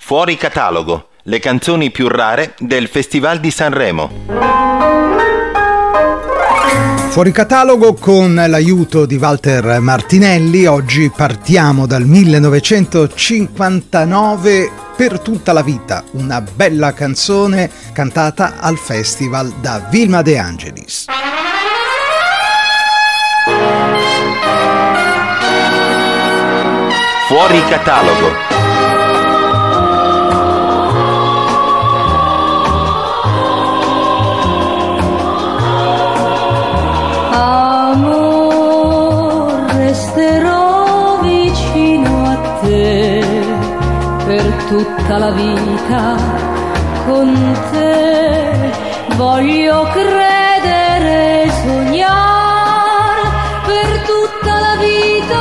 Fuori catalogo, le canzoni più rare del Festival di Sanremo. Fuori catalogo con l'aiuto di Walter Martinelli. Oggi partiamo dal 1959, Per tutta la vita, una bella canzone cantata al festival da Vilma De Angelis. Fuori catalogo. Per tutta la vita con te voglio credere e sognare per tutta la vita,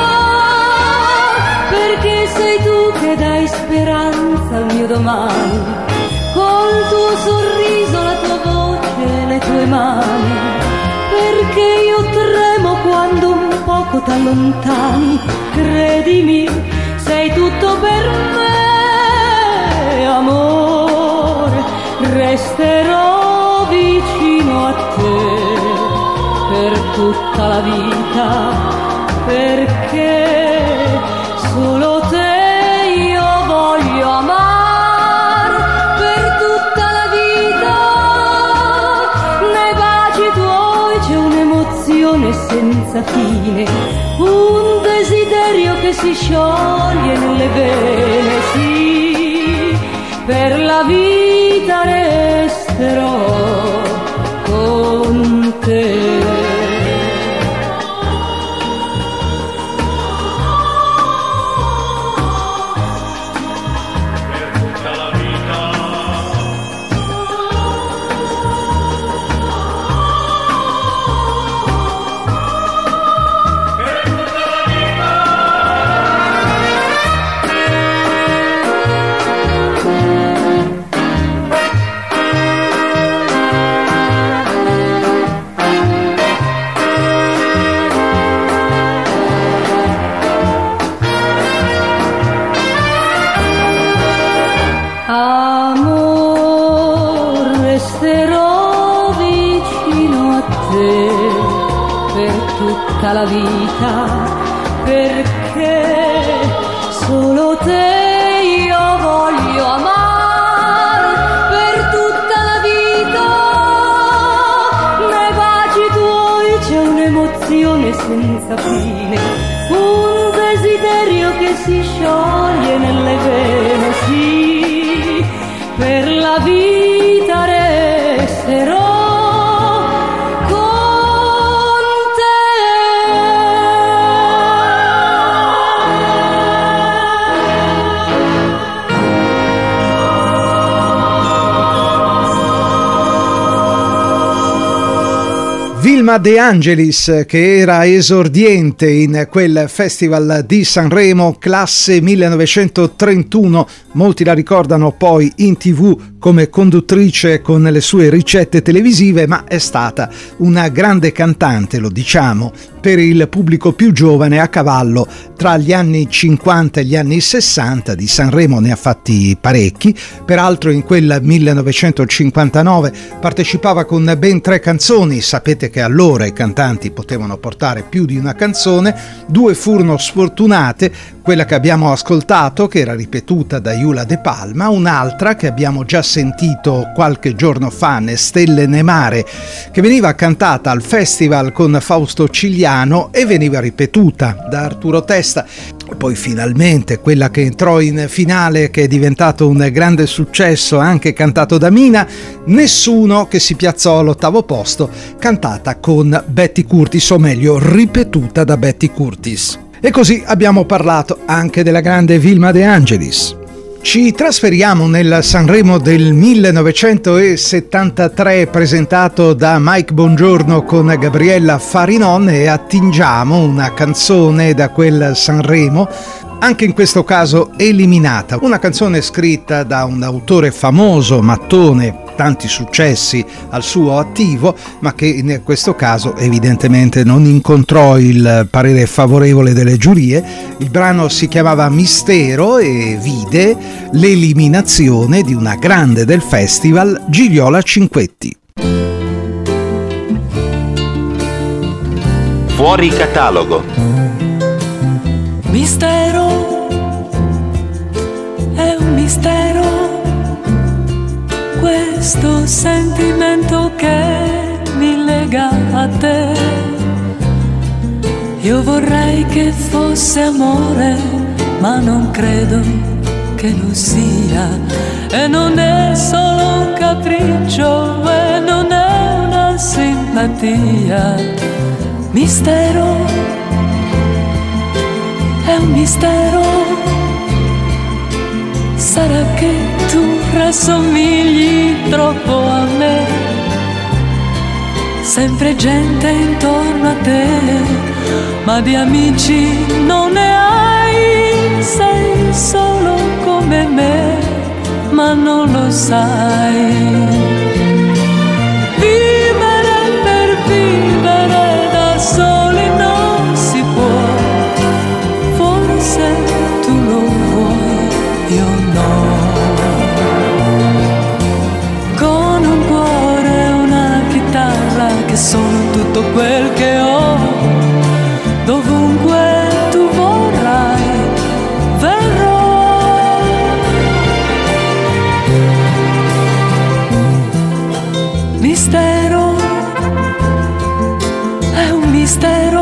perché sei tu che dai speranza al mio domani, col tuo sorriso, la tua voce, le tue mani, perché io tremo quando un poco t'allontani, credimi, sei tutto per me. Amore, resterò vicino a te per tutta la vita, perché solo te io voglio amare per tutta la vita. Nei baci tuoi c'è un'emozione senza fine, un desiderio che si scioglie nelle vene, sì. Per la vita resterò con te. La vita, perché solo te io voglio amare per tutta la vita. Nei baci tuoi c'è un'emozione senza fine, un desiderio che si scioglie nelle vene, sì. Per la vita resterò. Vilma De Angelis, che era esordiente in quel festival di Sanremo, classe 1931, molti la ricordano poi in TV come conduttrice con le sue ricette televisive, ma è stata una grande cantante, lo diciamo, per il pubblico più giovane, a cavallo tra gli anni 50 e gli anni 60. Di Sanremo ne ha fatti parecchi, peraltro in quel 1959 partecipava con ben 3 canzoni. Sapete che allora i cantanti potevano portare più di una canzone, 2 furono sfortunate, quella che abbiamo ascoltato, che era ripetuta da Iula De Palma, un'altra che abbiamo già sentito qualche giorno fa, Ne stelle ne mare, che veniva cantata al festival con Fausto Cigliano e veniva ripetuta da Arturo Testa. Poi finalmente quella che entrò in finale, che è diventato un grande successo, anche cantato da Mina, Nessuno, che si piazzò all'8° posto, cantata con Betty Curtis, o meglio ripetuta da Betty Curtis. E così abbiamo parlato anche della grande Vilma De Angelis. Ci trasferiamo nel Sanremo del 1973, presentato da Mike Bongiorno con Gabriella Farinon, e attingiamo una canzone da quel Sanremo Anche in questo caso eliminata, una canzone scritta da un autore famoso, mattone, tanti successi al suo attivo, ma che in questo caso evidentemente non incontrò il parere favorevole delle giurie. Il brano si chiamava Mistero e vide l'eliminazione di una grande del festival, Gigliola Cinquetti. Fuori catalogo. Mistero, è un mistero, questo sentimento che mi lega a te. Io vorrei che fosse amore, ma non credo che lo sia. E non è solo un capriccio, e non è una simpatia. Mistero, è un mistero, sarà che tu rassomigli troppo a me, sempre gente intorno a te, ma di amici non ne hai, sei solo come me, ma non lo sai. Vivere per vivere da soli non si può. Se tu lo vuoi, io no. Con un cuore e una chitarra che sono tutto quel che ho, dovunque tu vorrai, verrò. Mistero, è un mistero,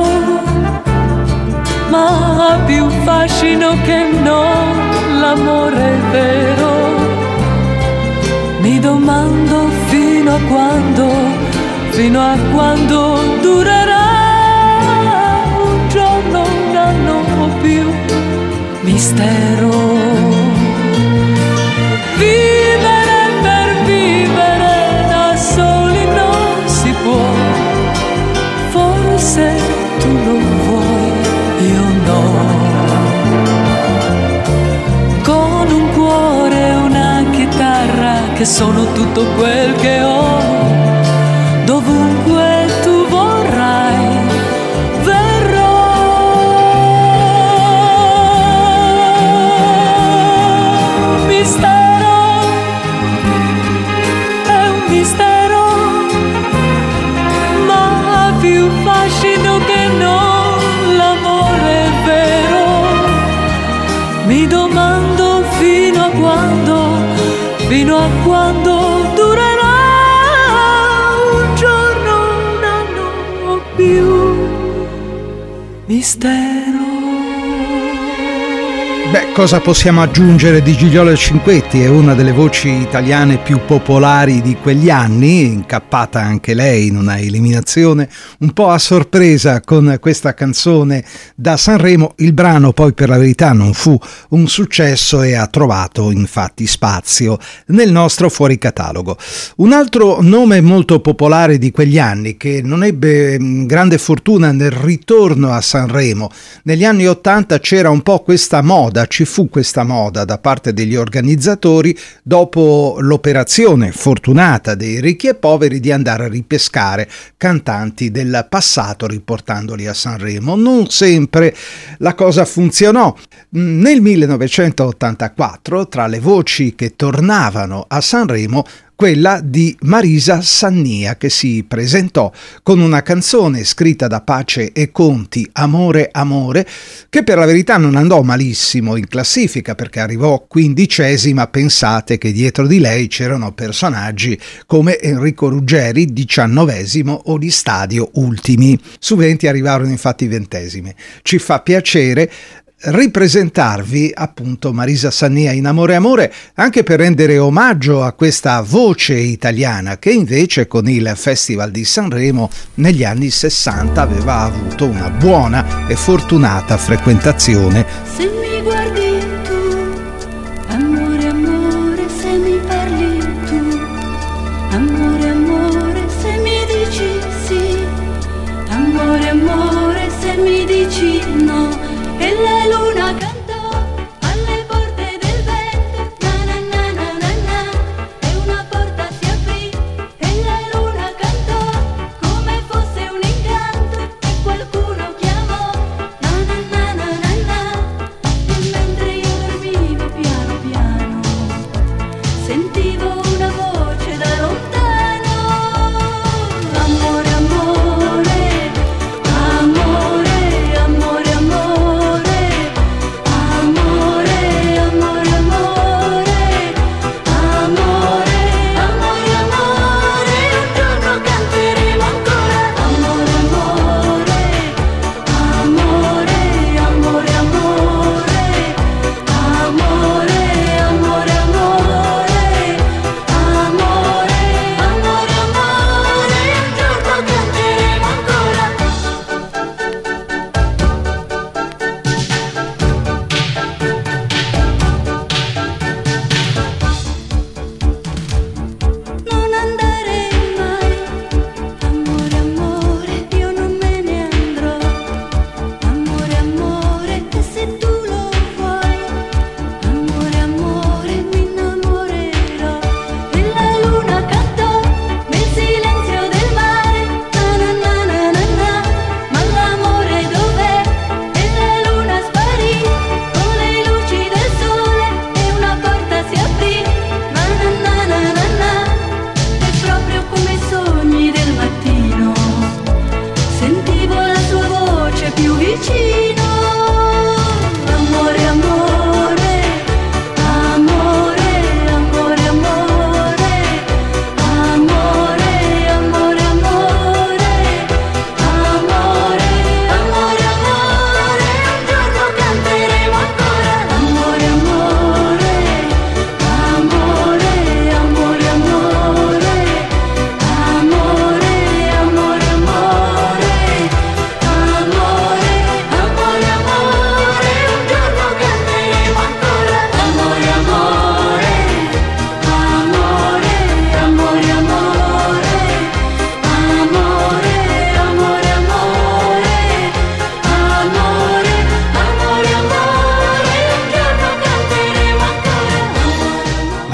ma ha più fascino che non l'amore vero. Mi domando fino a quando durerà, un giorno, un anno o più. Mistero, vivere per vivere da soli non si può, forse tu lo vuoi, io no. Con un cuore e una chitarra che sono tutto quel che ho, dovunque tu vorrai, verrò. Mistero, è un mistero, ma ha più fascino che non l'amore vero. Mi domando fino a quando durerà, un giorno, un anno o più. Mistero. Beh, cosa possiamo aggiungere di Gigliola Cinquetti? È una delle voci italiane più popolari di quegli anni, incappata anche lei in una eliminazione un po' a sorpresa con questa canzone da Sanremo. Il brano poi per la verità non fu un successo e ha trovato infatti spazio nel nostro fuori catalogo. Un altro nome molto popolare di quegli anni che non ebbe grande fortuna nel ritorno a Sanremo. Negli anni '80 c'era un po' questa moda, ci fu questa moda da parte degli organizzatori dopo l'operazione fortunata dei ricchi e poveri di andare a ripescare cantanti del passato riportandoli a Sanremo. Non sempre la cosa funzionò. Nel 1984, tra le voci che tornavano a Sanremo, quella di Marisa Sannia, che si presentò con una canzone scritta da Pace e Conti, Amore Amore, che per la verità non andò malissimo in classifica perché arrivò 15ª. Pensate che dietro di lei c'erano personaggi come Enrico Ruggeri, 19° o Di Stadio, ultimi. Su 20 arrivarono infatti 20esime. Ci fa piacere ripresentarvi appunto Marisa Sannia in Amore Amore, anche per rendere omaggio a questa voce italiana che invece con il Festival di Sanremo negli anni 60 aveva avuto una buona e fortunata frequentazione. Se mi guardi tu, amore amore, se mi parli tu, amore amore, se mi dici sì, amore amore, se mi dici no, e la luna canta.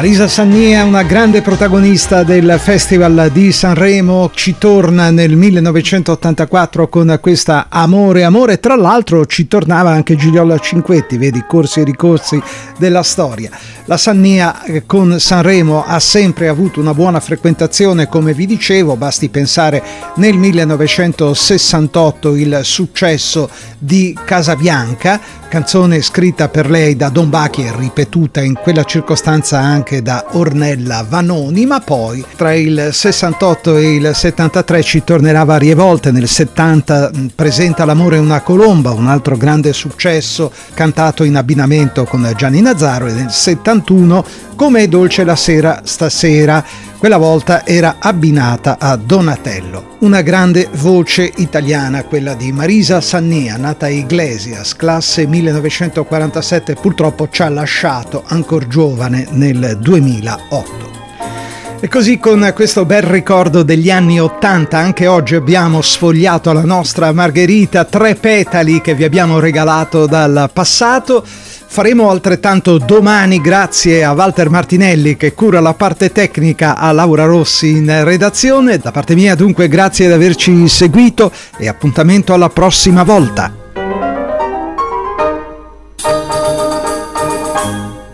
Marisa Sagnia, una grande protagonista del Festival di Sanremo, ci torna nel 1984 con questa Amore Amore. Tra l'altro ci tornava anche Gigliola Cinquetti, vedi, corsi e ricorsi della storia. La Sagnia con Sanremo ha sempre avuto una buona frequentazione, come vi dicevo, basti pensare nel 1968 il successo di Casabianca, canzone scritta per lei da Don Bachi e ripetuta in quella circostanza anche da Ornella Vanoni, ma poi tra il 68 e il 73 ci tornerà varie volte. Nel 70 presenta L'amore è una colomba, un altro grande successo cantato in abbinamento con Gianni Nazzaro, e nel 71 Com'è dolce la sera stasera, quella volta era abbinata a Donatello. Una grande voce italiana, quella di Marisa Sagnia, nata a Iglesias, classe 1947, purtroppo ci ha lasciato ancor giovane nel 2008. E così, con questo bel ricordo degli anni '80, anche oggi abbiamo sfogliato la nostra Margherita, 3 petali che vi abbiamo regalato dal passato. Faremo altrettanto domani, grazie a Walter Martinelli che cura la parte tecnica, a Laura Rossi in redazione. Da parte mia dunque grazie di averci seguito e appuntamento alla prossima volta.